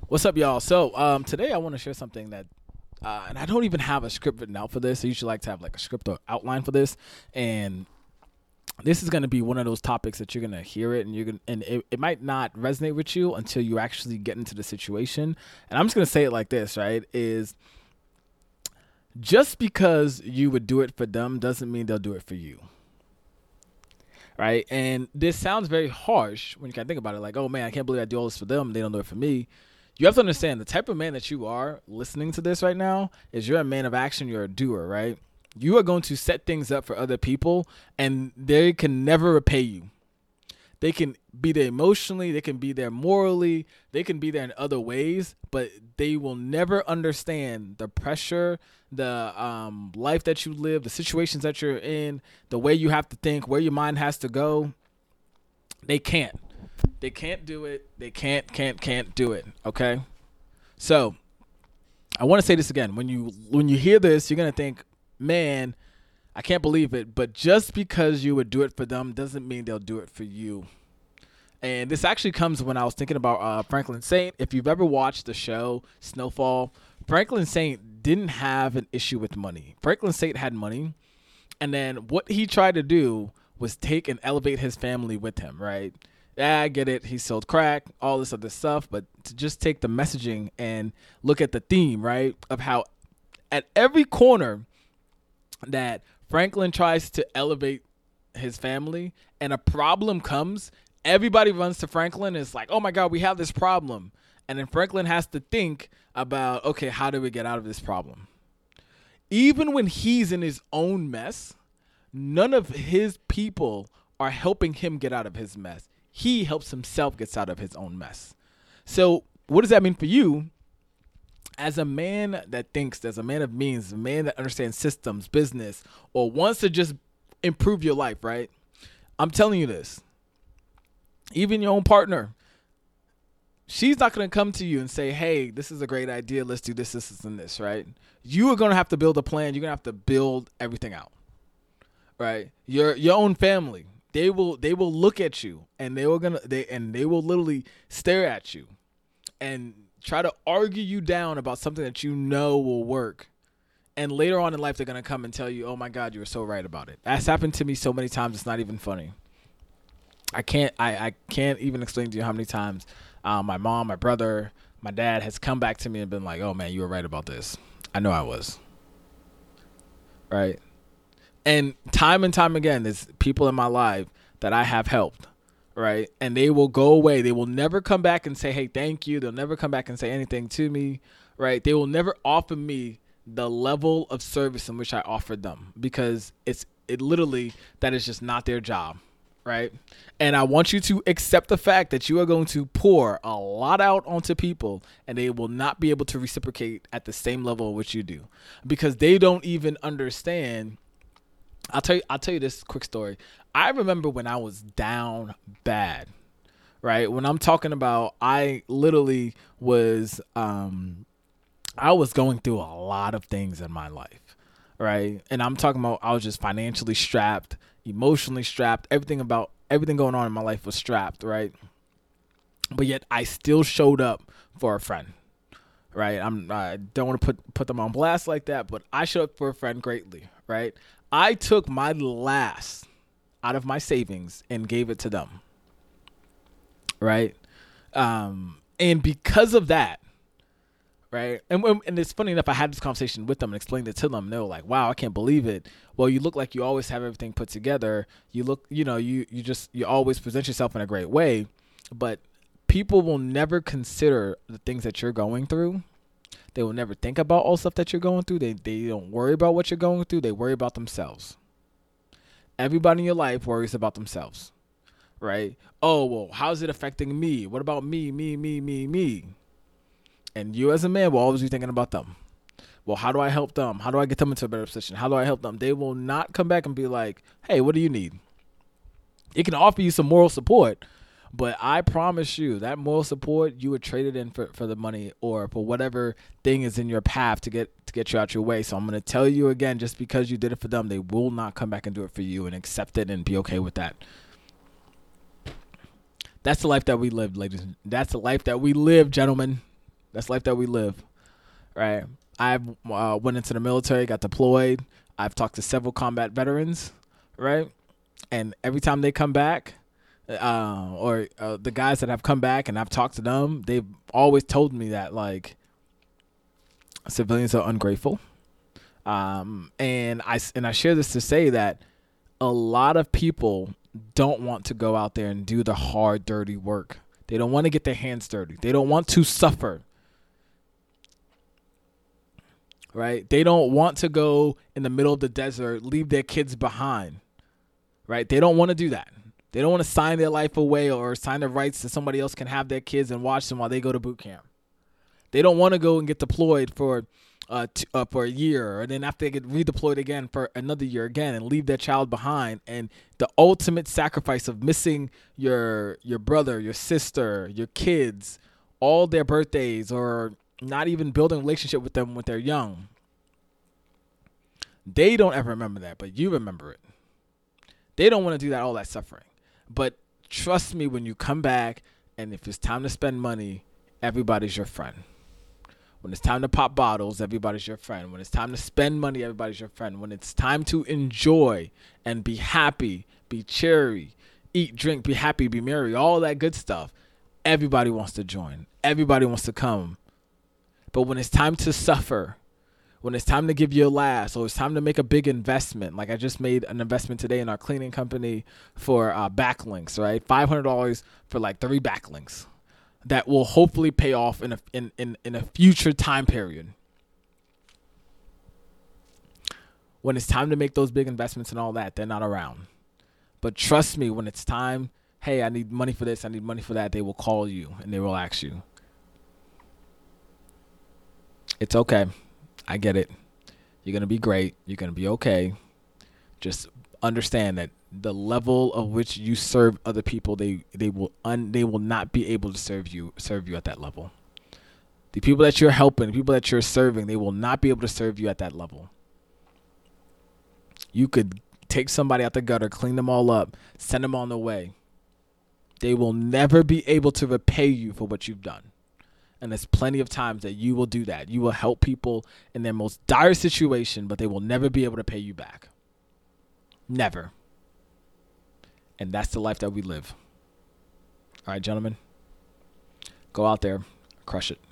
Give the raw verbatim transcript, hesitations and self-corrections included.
What's up, y'all? So, um, today I want to share something that, uh, and I don't even have a script written out for this. I usually like to have like a script or outline for this, and this is going to be one of those topics that you're going to hear it, and you're going, and it, it might not resonate with you until you actually get into the situation. And I'm just going to say it like this, right? Is just because you would do it for them doesn't mean they'll do it for you. Right. And this sounds very harsh when you kind of think about it. Like, oh man, I can't believe I do all this for them. They don't do it for me. You have to understand the type of man that you are listening to this right now is you're a man of action. You're a doer, right? You are going to set things up for other people and they can never repay you. They can be there emotionally. They can be there morally. They can be there in other ways, but they will never understand the pressure, the um, life that you live, the situations that you're in, the way you have to think, where your mind has to go. They can't. They can't do it. They can't, can't, can't do it. Okay? So I want to say this again. When you when you hear this, you're going to think, man, I can't believe it. But just because you would do it for them doesn't mean they'll do it for you. And this actually comes when I was thinking about uh, Franklin Saint. If you've ever watched the show Snowfall, Franklin Saint didn't have an issue with money. Franklin Saint had money. And then what he tried to do was take and elevate his family with him, right? Yeah, I get it. He sold crack, all this other stuff. But to just take the messaging and look at the theme, right, of how at every corner that Franklin tries to elevate his family and a problem comes, everybody runs to Franklin and is like, oh my God, we have this problem. And then Franklin has to think about, okay, how do we get out of this problem? Even when he's in his own mess, none of his people are helping him get out of his mess. He helps himself get out of his own mess. So what does that mean for you? As a man that thinks, as a man of means, a man that understands systems, business, or wants to just improve your life, right? I'm telling you this. Even your own partner, she's not going to come to you and say, hey, this is a great idea. Let's do this, this, this, and this, right? You are going to have to build a plan. You're going to have to build everything out, right? Your your own family, they will they will look at you and they will gonna they and they will literally stare at you and try to argue you down about something that you know will work. And later on in life, they're going to come and tell you, oh my God, you were so right about it. That's happened to me so many times. It's not even funny. I can't I, I can't even explain to you how many times um, my mom, my brother, my dad has come back to me and been like, oh man, you were right about this. I know I was. Right. And time and time again, there's people in my life that I have helped. Right. And they will go away. They will never come back and say, hey, thank you. They'll never come back and say anything to me. Right. They will never offer me the level of service in which I offered them because it's it literally that is just not their job. Right. And I want you to accept the fact that you are going to pour a lot out onto people and they will not be able to reciprocate at the same level which you do because they don't even understand. I'll tell you, I'll tell you this quick story. I remember when I was down bad, right? When I'm talking about, I literally was, um, I was going through a lot of things in my life, right? And I'm talking about, I was just financially strapped, emotionally strapped, everything about everything going on in my life was strapped, right? But yet I still showed up for a friend, right? I'm, I don't want to put, put them on blast like that, but I showed up for a friend greatly, right? I took my last out of my savings and gave it to them, right? Um, and because of that, right? And and it's funny enough, I had this conversation with them and explained it to them. And they were like, wow, I can't believe it. Well, you look like you always have everything put together. You look, you know, you, you just, you always present yourself in a great way. But people will never consider the things that you're going through. They will never think about all the stuff that you're going through. They they don't worry about what you're going through. They worry about themselves. Everybody in your life worries about themselves, right? Oh, well, how's it affecting me? What about me, me, me, me, me? And you as a man will always be thinking about them. Well, how do I help them? How do I get them into a better position? How do I help them? They will not come back and be like, hey, what do you need? It can offer you some moral support, but I promise you that moral support, you would trade it in for, for the money or for whatever thing is in your path to get to get you out your way. So I'm going to tell you again, just because you did it for them, they will not come back and do it for you and accept it and be okay with that. That's the life that we live, ladies. That's the life that we live, gentlemen. That's life that we live, right? I uh, went into the military, got deployed. I've talked to several combat veterans, right? And every time they come back, uh, or uh, the guys that have come back and I've talked to them, they've always told me that like civilians are ungrateful. Um, and I and I share this to say that a lot of people don't want to go out there and do the hard, dirty work. They don't want to get their hands dirty. They don't want to suffer. Right? They don't want to go in the middle of the desert, leave their kids behind. Right? They don't want to do that. They don't want to sign their life away or sign their rights so somebody else can have their kids and watch them while they go to boot camp. They don't want to go and get deployed for uh, t- uh for a year, and then after they get redeployed again for another year again, and leave their child behind. And the ultimate sacrifice of missing your your brother, your sister, your kids, all their birthdays, or not even building a relationship with them when they're young. They don't ever remember that, but you remember it. They don't want to do that, all that suffering. But trust me, when you come back, and if it's time to spend money, everybody's your friend. When it's time to pop bottles, everybody's your friend. When it's time to spend money, everybody's your friend. When it's time to enjoy and be happy, be cheery, eat, drink, be happy, be merry, all that good stuff, everybody wants to join. Everybody wants to come. But when it's time to suffer, when it's time to give your last, or it's time to make a big investment, like I just made an investment today in our cleaning company for uh, backlinks, right? five hundred dollars for like three backlinks that will hopefully pay off in a in, in, in a future time period. When it's time to make those big investments and all that, they're not around. But trust me, when it's time, hey, I need money for this, I need money for that, they will call you and they will ask you. It's okay. I get it. You're going to be great. You're going to be okay. Just understand that the level of which you serve other people, they they will un, they will not be able to serve you serve you at that level. The people that you're helping, the people that you're serving, they will not be able to serve you at that level. You could take somebody out the gutter, clean them all up, send them on the way. They will never be able to repay you for what you've done. And there's plenty of times that you will do that. You will help people in their most dire situation, but they will never be able to pay you back. Never. And that's the life that we live. All right, gentlemen. Go out there. Crush it.